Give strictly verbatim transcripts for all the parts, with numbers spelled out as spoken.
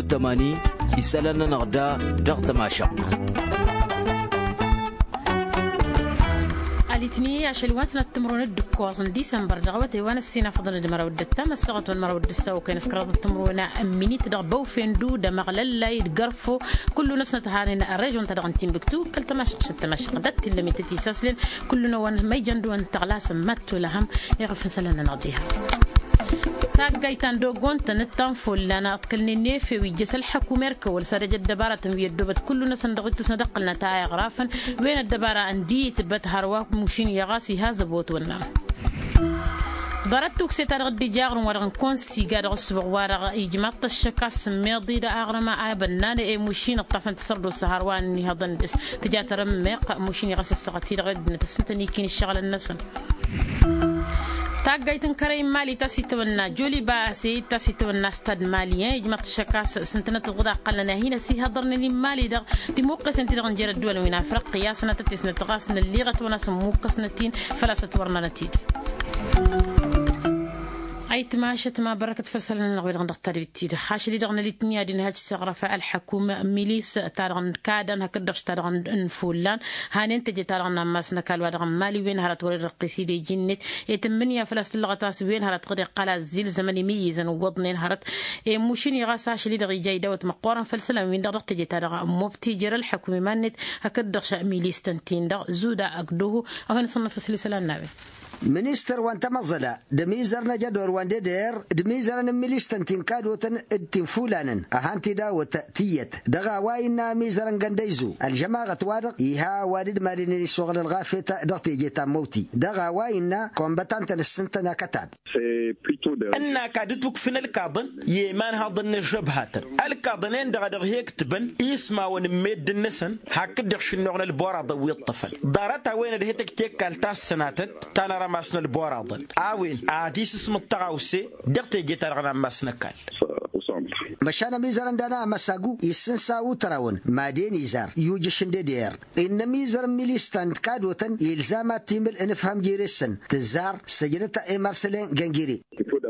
تماني يسألنا نغدا دغت ماشق الاتنين عشان واسنا التمرون الدكوازن ديسمبر دغوتي وانا السينا فضل المرا ودتا مسقط والمرا ودسا وكان سكرات التمرون امني تدغبو فيندو دمغلل لا يدقرفو كل نفسنا تهانينا الريجون تدغن تيمبكتو كل تماشق شت تماشق دت اللي متتي ساسلين كلنا وان ما يجندو ان تغلاس مات لهم يغفن سلنا نقضيها تاقايتان دوغون تنتان فولانا أتكلني نيفي ويجس الحكومة كول سرج الدبارة ويدوبت كلنا صندقت صندقلنا تاعي غرافا وين الدبارة عندي تبت هرواك مشين يغاسي هذا بوت والنام ضربتك سترغدي جاغر ورغن كونسي قاد غصب ورغ يجمط الشكاس ميضي دا اغرما ابنان اي مشين طفن تصردو سهروان ني هضن دس تجا ترمق مشين يغسي السقتي غد نتسنتني كاين الشغل الناس تاقايتن كريم مالي تاسيتونا جولي باسي تاسيتونا استاد ماليين يجمط الشكاس سنتنا الغدا قلنا هنا سي هضرنا لي مالي دغ ديموقع سنتي دغ نجير الدول وين افريقيا سنه تسنه تغاسن اللي غتونا سموك سنتين فلا ستورنا نتيد أي تماشت ما بركة فرسلنا نغوي دغن دغتاري بالتيد خاش لي دغن لتنيا دين هاج السغرفة الحكومة ميليس تارغن كادن هكدغش تارغن انفولان هانين تجي تارغن ماسنا كالوا دغن مالي وين هرات وري رقيسي دي جنت يتمنيا فلاس اللغتاس وين هرات غدي قلا زيل زمني ميزن ووضنين هرات موشين يغاساش لي دغي جاي دوت مقورن فلسلا وين دغ تجي تارغ مفتي جرى الحكومة مانت هكدغش ميليس تنتين دغ زودا اقدوه او نصنف سلسلة النبي منيستر وانت مزلا دميزر نجدور وان دير دميزر نمليستن تنكادوتن التنفولانن اهانتي داوت تيت دغا واينا ميزرن غنديزو الجماعه توارق يها وارد ماريني شغل الغافته دغتي جيتا موتي دغا واينا كومباتانت السنتنا كتاب أنا كادتوك فين الكاظن يمان هذن الجبهات الكاظنين دغا دغ هيك تبن يسمع ونميد النسن هكذا شنو البورا ضوي الطفل دارتها وين دهيتك تيكال تاس سناتت تانا رماسنا البورا ضل آوين عاديس اسم التغاوسي دغتي جيتا رغنا ماسنا كال مشانا ميزرن دانا مساقو يسنساو تراون مادين يزار يوجشن دير إن ميزر ميليستان كادوتن يلزامات تيمل انفهم جيريسن تزار سجنتا اي مارسلين جنجيري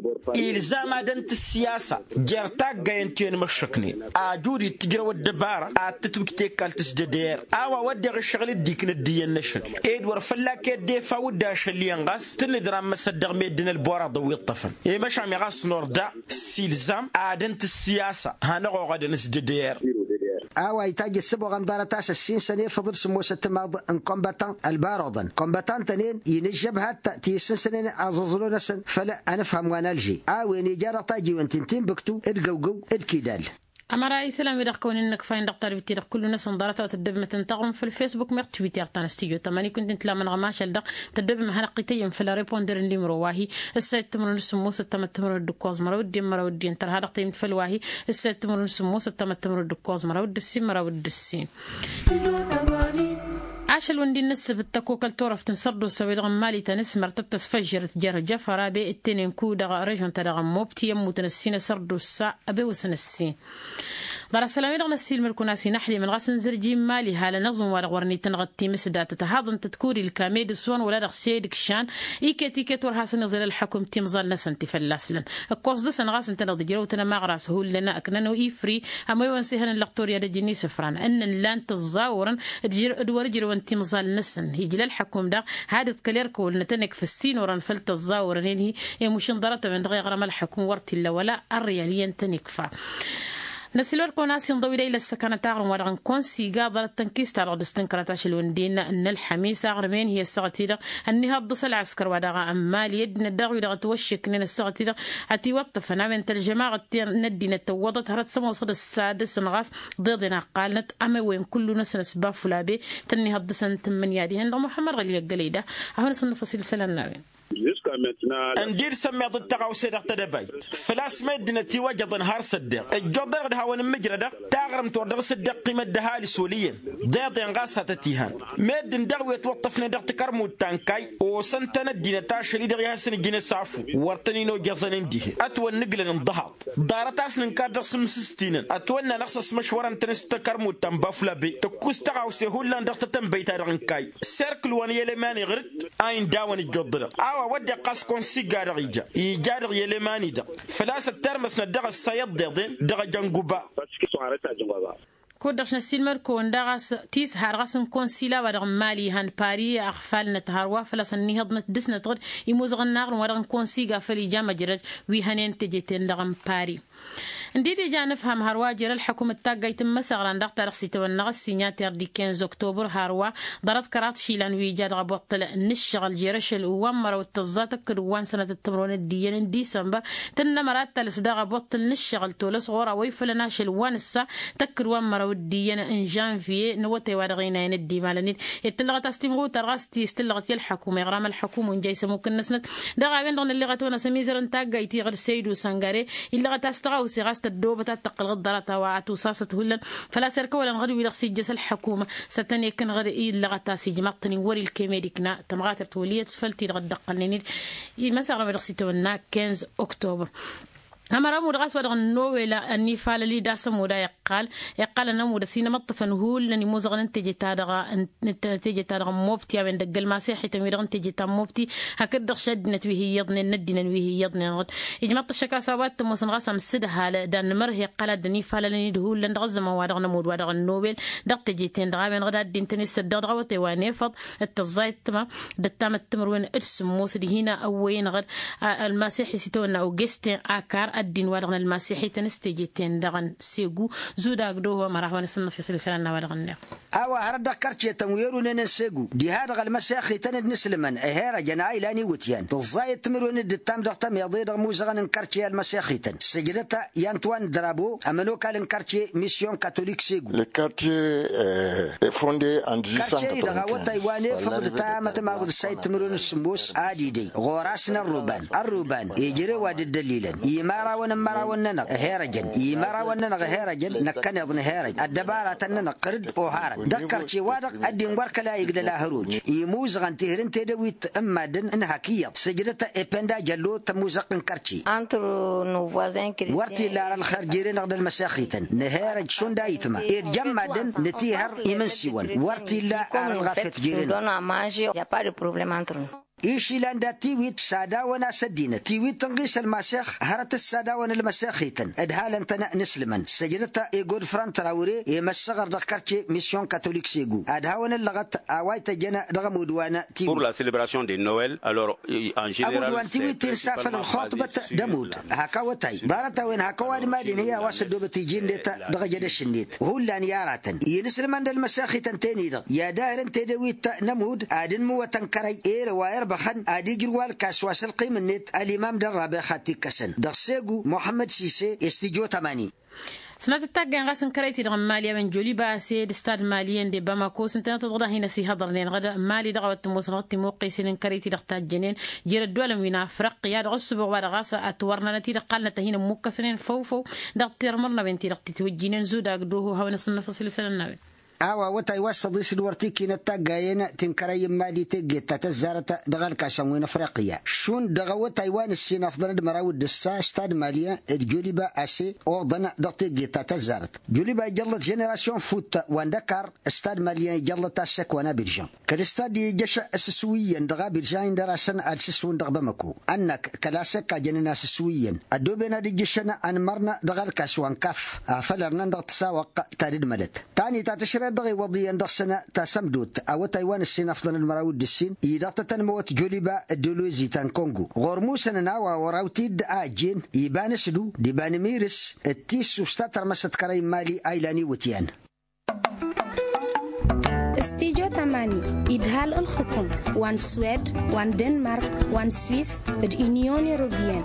إلزام دنت السياسة جرتاق جاينتين مشكني أجوري تجرو الدبارة أتتوك تيكال تسجدير أوا ودي الشغل الديكن الدين نشل إدوار فلاك الدفا وداش اللي ينغاس تندرام مصدق ميدنا البورا ضوي الطفن إيه مش عم يغاس نوردا سيلزام أدنت السياسة هنغو غدا نسجدير أو يتاج السبع غمدارة تاس السين سنة فضل سمو ستماض ان كومباتان البارضن كومباتان تنين ينجب هات تيسن سنين عززلون سن فلا أنا فهم وانا الجي أو نجارة تاجي وانتين بكتو ادقوقو ادكيدال أما رأي سلام يدق كون إنك فاين دكتور بتيرك كل ناس انضرت وتدب متنتقم في الفيسبوك مر تويتر تنستيجو تماني كنت انت لما نغماش الدق تدب مهنقيتين في الريبوندر اللي مرواه السيد تمر نسمو ستة تمر الدكوز مرود مرود انت هذا قيمة في الواهي السيد تمر نسمو ستة تمر الدكوز مرود السين مرود السين عاشل وندي النس بالتكوك التورف تنصردو سوي الغمالي تنس مرتب تسفجر تجار جفرة بي التنين كودا رجون تدغم موبتي يمو تنسين سردو الساعة أبي وسنسين دار سلامي دغنا السيل مركوناسي نحلي من غسن زرجي مالي هالا نظم ورغورني تنغطي مسدا تتهاضن تتكوري الكاميد سوان ولا رخسيدك شان ايكت ايكت ورهاسن نزل الحكم تيمزال نسن تفلاسلن الكوز دسن غاسن تنغدي جرو تنا ما غراس هو لنا اكننو ايفري اما يوانسيهن اللقطوريا دجني سفران ان لان تزاورن دجير ادور جرو انت مزال نسن يجي للحكم ده هذا كليركو ولنتنك في السين ورن فلت الزاورن هي يمشن ضرت من غير ما الحكم ورتي الا ولا الرياليا تنكفى نسلور كوناسي نضوي إلى السكنة تاغرم ورغن كونسي قابل التنكيس تارغ دستنكرتاش الوندين أن الحميس أغرمين هي السغتيدة أنها الضصل العسكر ودغا أمال يدنا الدغوي دغا توشك نين السغتيدة أتي وطف نعمل الجماعة ندي نتوضت هرت سمو صد السادس نغاس ضدنا قالت أما وين كل ناس نسبا فلابي تنها الضصن تمن ياديهن محمد غلي القليدة أهون صنف سلسلة الناوين ندير سمي ضد تقاو سيدق تدبي فلاس مدنا تي وجد نهار صدق الجودر ده هون مجرد تاغرم تور صدق قيمه دها لسوليا ضيض ينغاسه تتيهان مد دغوي توطفنا دغ تكرمو تانكاي وسنتنا دينا تاشري دغ ياسن جينا صافو ورتني نو جزنين دي اتو نقل انضحط دارتاس نكاد سمسستين اتونا نخصص مشورا تنستكرمو تنبافلا بي تكوس تقاو سهولا دغ تنبيتا دغنكاي سيركل وان يلماني غرد اين داون الجودر ودي قاس كونسي غاريجا يجار يلماني دا فلاس الترمس ندغ السيد دين دغ جنغوبا كودش نسيلمر كوندغاس تيس هارغاسن كونسيلا ودغ مالي هان باري أخفال نتهاروا فلاس النهض نتدس نتغد يموزغ النار ودغ كونسيغا فلي جامع جرج ويهانين تجيتين دغم باري نديدي جا نفهم هاروا جرى الحكومة تاقا يتم مسغران دغ تارخسي تونغ السينات يردي خمسة أكتوبر هاروا ضرط كرات شيلان ويجاد غبوطل نشغل جيرش الوامر والتزات كروان سنة التمرون الديان ديسمبر تن مرات تلس دغ بوطل نشغل تولس غورا ويفلناش الوانسا تكروان مرا وديان ان جانفي نوتي وادغينا ندي مالنيت يتلغت استمغو ترغستي استلغت الحكومة غرام الحكومة ونجايسة ممكن نسنت دغا بين دغن اللي غتونا سميزر تاقا يتي غير سيدو سانغاري اللي غتاستغاو سيغاست الدوبة تتقل غدرة وعاتو ساسة هلا فلا سيركو ولا نغدو يلغسي جس الحكومة ستاني كن غد إيه اللي غتاسي جماطني وري الكيميديكنا تمغاتر تولية فلتي غدقلني مثلا مدغسي تونا خمسة أكتوبر أما رامو دغاس ودغ النوويلا أني فاللي داسم ودا يقال يقال نمو دسينا مطفن هول لني موزغ نتيجي تادغا نتيجي تادغا موبتي وين دق المسيحي تميرغ نتيجي تا موبتي هكذا شد نتويه يضني ندنا ويه يضني غد يجمط الشكاسوات موسن غاسم السدها دان مره قال دني فاللي دهول لن دغز ما ودغ نمو ودغ النوبل دق تجيتين دغا بين غدا دين تني سد دغا وتواني فض التزايت ما دتام التمر وين ارسم موس دي هنا او وين غد المسيحي سيتونا او جستين اكار الدين ورغنا المسيحي تنستجيتين دغن سيغو زودا غدو مرحبا نسنا في سلسلة ورغنا اوا هردا كارتي تنويرو ننسيغو دي هذا المسيحي تند نسلمن اهيرا جناي لاني وتيان تزاي تمرون الدتام دغتم يضي دغ موزغن كارتي المسيحي تن سجدتا يانتوان درابو امنو كالن كارتي ميسيون كاثوليك سيغو le quartier est fondé en mille huit cent quatre-vingt-quinze دغ وتايواني فقدتا متما قد ساي تمرون السموس اديدي غوراسنا الروبان الروبان يجري واد الدليل يمارا ونمرا وننا هيرجن يمرا وننا هيرجن نكن يظن هيرج الدبارة تننا قرد وهارا دكرتي وادق الدين ورك لا يقدر لا هروج يموز غن تهرن تدويت اما دن انها كيا سجدت ابندا جلو تموزق كرتي entre nos voisins chrétiens ورتي لا الخرجير نقد المساخيتن نهارج شون دايتما يجمع دن نتيهر يمنسيون ورتي لا الغافت جيرن donne à manger, il n'y a pas de problème entre nous. إيشي لاندا تيويت سادا ونا سدينة تيويت تنقيس المسيخ هرت السادا ونا المسيخيتن ادهالا تنا نسلمن سجدتا ايغود فران تراوري يمسغر دكارتي ميسيون كاثوليك سيغو ادهاون اللغت اوايت جنا دغمودوانا تيوي pour la célébration de Noël alors en général أبو تيويت تنسافر الخطبة دمود هكا وتاي دارتا وين هكا وادي مادين هي واسدو بتيجين ديتا دغجد الشنيت هو لان ياراتن ينسلمن المسيخيتن تاني دغ يا داهرن تدويت نمود ادن مو تنكري اير واير بخن ادي جروال كاسواس القيم النت الامام درابه خاتي كسن دغسيغو محمد سيسي استيجو ثمانين سنة التاقين غاسن كريتي دغم ماليا من جولي باسي دستاد ماليين دي باماكو سنتنا تضغط هنا سي هضرنين غدا مالي دغوة تموس غطي موقي سنين كريتي دغتاد جنين جير الدولة وينا فرقيا دغسو بغوار غاسة اتورنا نتي دقالنا تهينا موكا سنين فوفو دغتي رمرنا بنتي دغتي توجينين زودا قدوه هوا نفس النفصل سلنا awa wata iwasadi sidwarti kina tagayena tinkaray mali tegeta tazarata dagal kasamwina fraqiya shun daga wata iwan sina afdal marawid dissa stad maliya الجوليبا اسي اوردنا دغتي جيتا تزارت جوليبا جلت جينيراسيون فوت واندكار استاد ماليا جلت تاسك وانا برجان كالاستاد يجش اسسويا دغا برجان دراسن اسسون دغ بمكو انك كلاسك جننا اسسويا ادوبنا دجشنا ان مرنا دغال كاسوان كاف فلرنا دغ تساوق تاريد ملت ثاني تاتشر دغي وضيا دغسنا تسمدوت او تايوان السين افضل المراود السين اذا تنموت جوليبا الدولوزي تان كونغو غورموسنا ناوا وراوتيد اجين يبان سدو ديبان ميرس التيس وستاتر مسد كراي مالي ايلاني وتيان استيجو تماني إدهال الحكم وان سويد وان دنمارك وان سويس اليونيون أوروبيين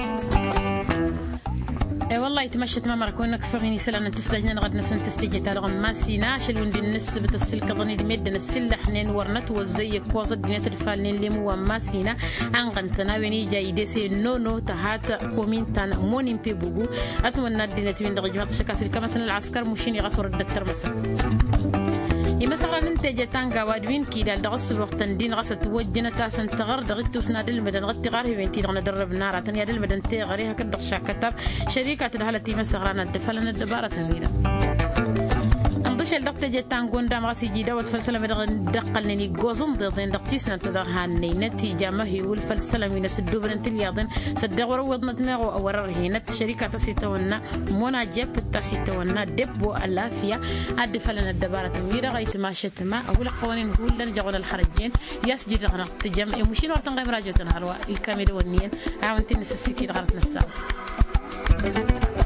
اي والله يتمشت ما مركونا كفغيني سلنا تسلجنا غد نسن تستيجي تالغم ما سيناش الوندي النسبة السلك ظني الميدن السلح نين ورنت وزي كوزة دنيا تدفالنين لمو ما سينا انغنتنا ويني جاي ديسي نو نو تهات كومينتان مونين بي بوغو اتمنى الدنيا توين دغ جماعة شكاسل كما سن العسكر مشيني غسور الدكتور مثلا يمسغ ننتج تانغا وادوين كي دال دغس وقت دين غس توجنا تاسن تغر دغتو سناد المدن غتي غار بنتي دغنا درب نار تنيا دل المدن تي غريها كدغ شاكتاب شركه الهلتي مسغرانا دفلنا الدباره تنويدا بشل دقت جتان قندا مغسي جيدا والفلسلة دقلني جوزن ضدين دقتيسنا تدرهاني نتيجة ما هي والفلسلة من السدوبرن تلياضن صدق وروضنا دماغه أو ورهينة شركة تسيتونا مونا جب تسيتونا دبو الافيا عد فلنا الدبارة ميرا غايت ما شتما أول قوانين نقول لنا جعون الخرجين يسجد غنا تجمع مشين ورتن غير راجعتنا هروا الكاميرا والنين عاونتين نسسكي غرتنا الساعة